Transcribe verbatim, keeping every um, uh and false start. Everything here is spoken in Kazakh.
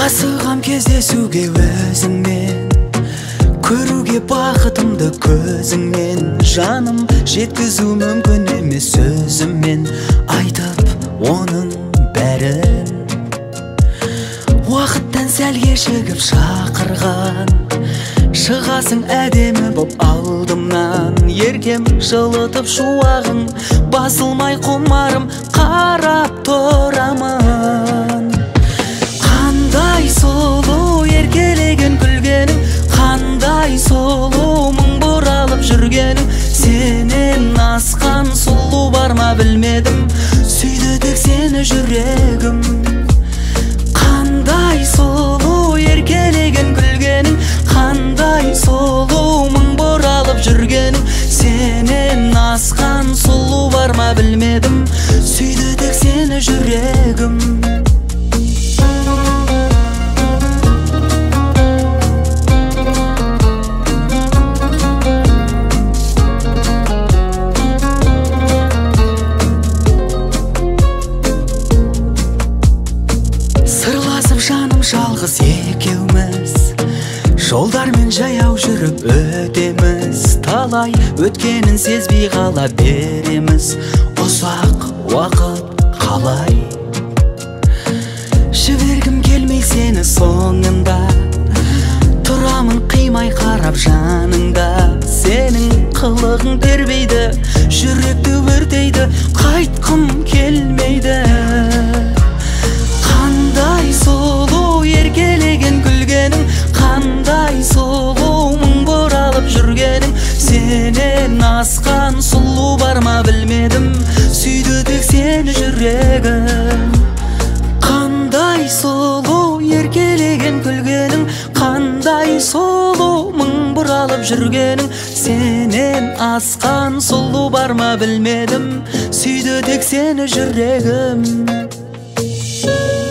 Асығам кездесуге өзіңмен, көруге бақытымды көзіңмен. Жаным жеткізу мүмкін емес сөзіммен, айтып оның бәрін. Уақыттан сәл кешігіп шақырған, шығасың әдемі боп алдымнан. Еркем жылытып шуағың, басылмай құмарым қарап тұрамын. Қандай сұлу еркелеген күлгенің, қандай сұлу мың бұралып жүргенің. Сенен асқан сұлу бар ма білмедім, сүйді тек сені жүрегім. Қандай сұлу еркелеген күлгенің, қандай сұлу мың бұралып жүргенің. Сенен асқан сұлу бар ма білмедім, сүйді тек сені жүрегім. Сырласып жаным жалғыз екеуміз, жолдармен жаяу жүріп өтеміз. Талай өткенін сезбей қала береміз, ұзақ уақыт қалай. Жібергім келмей сені соңында, тұрамын қимай қарап жаныңда. Сенің қылығың тербейді, жүректі өртейді, қайтқым келмейді. Қандай сұлу еркелеген күлгенің, қандай сұлу мың бұралып жүргенің. Сенен асқан сұлу бар ма білмедім, сүйді тек сені жүрегім. Қандай сұлу еркелеген күлгенің, қандай сұлу мың бұралып жүргенің. Сенен асқан сұлу бар ма білмедім, сүйді тек сені жүрегім.